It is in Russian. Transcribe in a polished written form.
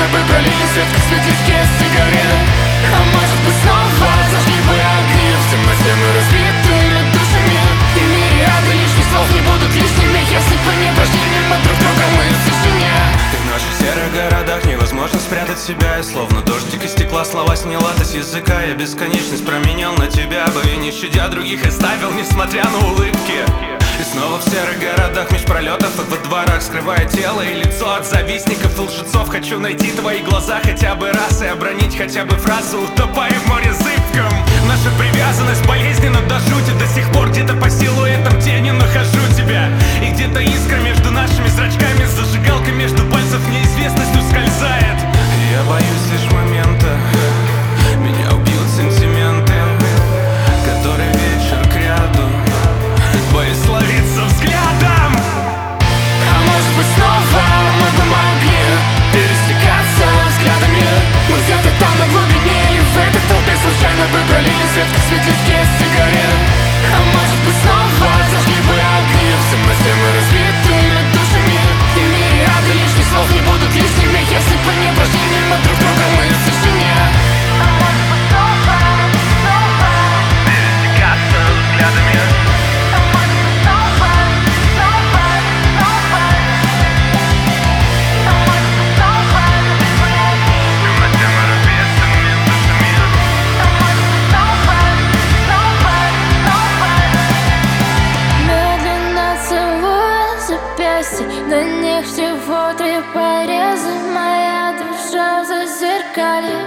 бы пролили свет, как светишки из сигарет. А может быть снова зажгли бы огни в темноте мы разбитыми душами. И мириады лишних слов не будут лишними, если бы не прошли мимо друг друга мы в тишине. В наших серых городах невозможно спрятать себя. И словно дождик из стекла слова сняла ты с языка. Я бесконечность променял на тебя бы, и не щадя других оставил, несмотря на улыбки. И снова в серых городах меж пролетов и во дворах, скрывая тело и лицо от завистников и лжецов. Хочу найти твои глаза хотя бы раз и обронить хотя бы фразу, утопая в море зыбком. Наша привязанность болезненна до жути. До сих пор где-то по силуэтам тени нахожу тебя. И где-то искра между нашими зрачками, зажигалка между пальцев неизвестность ускользает. Я боюсь лишь момента, меня убьют сантименты, который вечер к ряду, боюсь ловиться взглядом. А может быть снова мы бы могли пересекаться взглядами. Мы где-то там на глубине, и в этой толпе случайно бы пролили свет, как светлячки из сигарет. А может быть снова зажгли бы огни в темноте мы разбитыми душами. И мириады лишних слов не будут лишними, если бы не прошли мимо друг друга мы в тишине. А может быть снова пересекаться взглядами. На них всего 3 пореза, моя душа в зазеркалье.